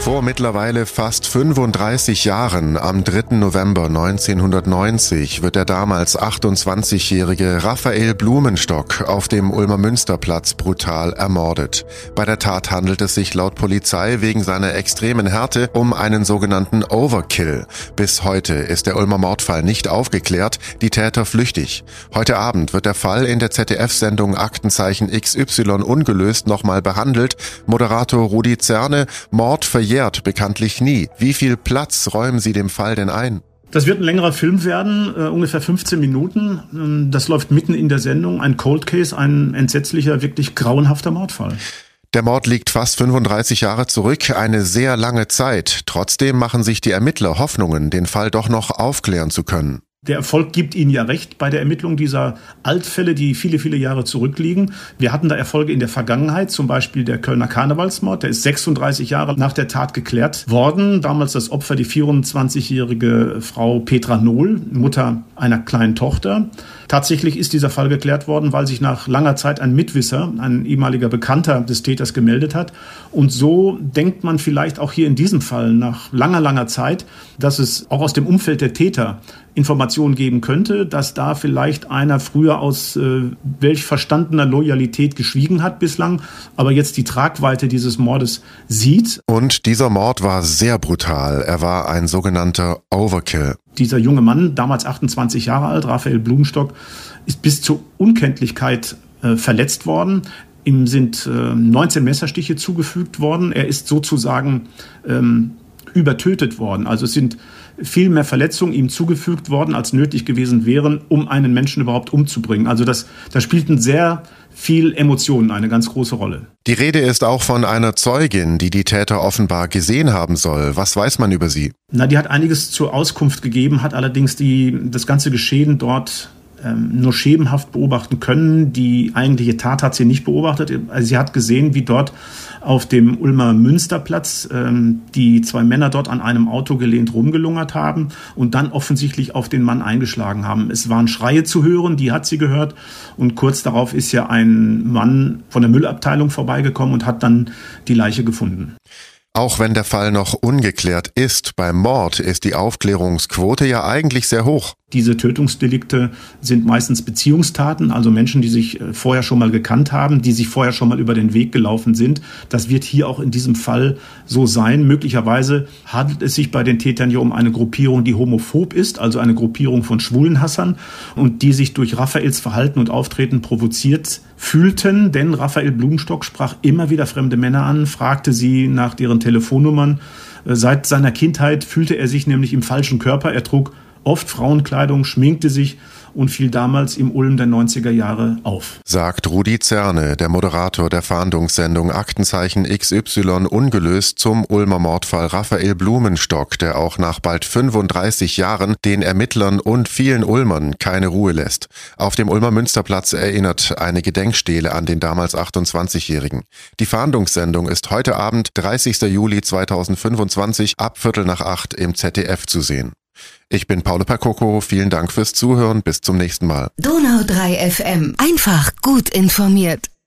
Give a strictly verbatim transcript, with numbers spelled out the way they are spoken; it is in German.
Vor mittlerweile fast fünfunddreißig Jahren, am dritten November neunzehnhundertneunzig, wird der damals achtundzwanzigjährige Raphael Blumenstock auf dem Ulmer Münsterplatz brutal ermordet. Bei der Tat handelt es sich laut Polizei wegen seiner extremen Härte um einen sogenannten Overkill. Bis heute ist der Ulmer Mordfall nicht aufgeklärt, die Täter flüchtig. Heute Abend wird der Fall in der Z D F-Sendung Aktenzeichen X Y ungelöst nochmal behandelt. Moderator Rudi Zerne: Mord verjährt bekanntlich nie. Wie viel Platz räumen Sie dem Fall denn ein? Das wird ein längerer Film werden, äh, ungefähr fünfzehn Minuten. Das läuft mitten in der Sendung. Ein Cold Case, ein entsetzlicher, wirklich grauenhafter Mordfall. Der Mord liegt fast fünfunddreißig Jahre zurück, eine sehr lange Zeit. Trotzdem machen sich die Ermittler Hoffnungen, den Fall doch noch aufklären zu können. Der Erfolg gibt Ihnen ja recht bei der Ermittlung dieser Altfälle, die viele, viele Jahre zurückliegen. Wir hatten da Erfolge in der Vergangenheit, zum Beispiel der Kölner Karnevalsmord. Der ist sechsunddreißig Jahre nach der Tat geklärt worden. Damals das Opfer die vierundzwanzigjährige Frau Petra Nohl, Mutter einer kleinen Tochter. Tatsächlich ist dieser Fall geklärt worden, weil sich nach langer Zeit ein Mitwisser, ein ehemaliger Bekannter des Täters, gemeldet hat. Und so denkt man vielleicht auch hier in diesem Fall nach langer, langer Zeit, dass es auch aus dem Umfeld der Täter Informationen geben könnte, dass da vielleicht einer früher aus äh, welch verstandener Loyalität geschwiegen hat bislang, aber jetzt die Tragweite dieses Mordes sieht. Und dieser Mord war sehr brutal. Er war ein sogenannter Overkill. Dieser junge Mann, damals achtundzwanzig Jahre alt, Raphael Blumenstock, ist bis zur Unkenntlichkeit äh, verletzt worden. Ihm sind äh, neunzehn Messerstiche zugefügt worden. Er ist sozusagen ähm, übertötet worden. Also es sind viel mehr Verletzungen ihm zugefügt worden, als nötig gewesen wären, um einen Menschen überhaupt umzubringen. Also das, da spielten sehr viel Emotionen eine ganz große Rolle. Die Rede ist auch von einer Zeugin, die die Täter offenbar gesehen haben soll. Was weiß man über sie? Na, die hat einiges zur Auskunft gegeben, hat allerdings die, das ganze Geschehen dort ähm, nur schemenhaft beobachten können. Die eigentliche Tat hat sie nicht beobachtet. Also sie hat gesehen, wie dort auf dem Ulmer Münsterplatz ähm, die zwei Männer dort an einem Auto gelehnt rumgelungert haben und dann offensichtlich auf den Mann eingeschlagen haben. Es waren Schreie zu hören, die hat sie gehört, und kurz darauf ist ja ein Mann von der Müllabteilung vorbeigekommen und hat dann die Leiche gefunden. Auch wenn der Fall noch ungeklärt ist, beim Mord ist die Aufklärungsquote ja eigentlich sehr hoch. Diese Tötungsdelikte sind meistens Beziehungstaten, also Menschen, die sich vorher schon mal gekannt haben, die sich vorher schon mal über den Weg gelaufen sind. Das wird hier auch in diesem Fall so sein. Möglicherweise handelt es sich bei den Tätern hier um eine Gruppierung, die homophob ist, also eine Gruppierung von Schwulenhassern, und die sich durch Raphaels Verhalten und Auftreten provoziert fühlten. Denn Raphael Blumenstock sprach immer wieder fremde Männer an, fragte sie nach deren Telefonnummern. Seit seiner Kindheit fühlte er sich nämlich im falschen Körper. Er trug oft Frauenkleidung, schminkte sich und fiel damals im Ulm der neunziger Jahre auf. Sagt Rudi Zerne, der Moderator der Fahndungssendung Aktenzeichen X Y ungelöst zum Ulmer Mordfall Raphael Blumenstock, der auch nach bald fünfunddreißig Jahren den Ermittlern und vielen Ulmern keine Ruhe lässt. Auf dem Ulmer Münsterplatz erinnert eine Gedenkstele an den damals achtundzwanzigjährigen. Die Fahndungssendung ist heute Abend, dreißigster Juli zweitausendfünfundzwanzig, ab Viertel nach acht im Z D F zu sehen. Ich bin Paolo Percoco, vielen Dank fürs Zuhören, bis zum nächsten Mal. Donau drei F M, einfach gut informiert.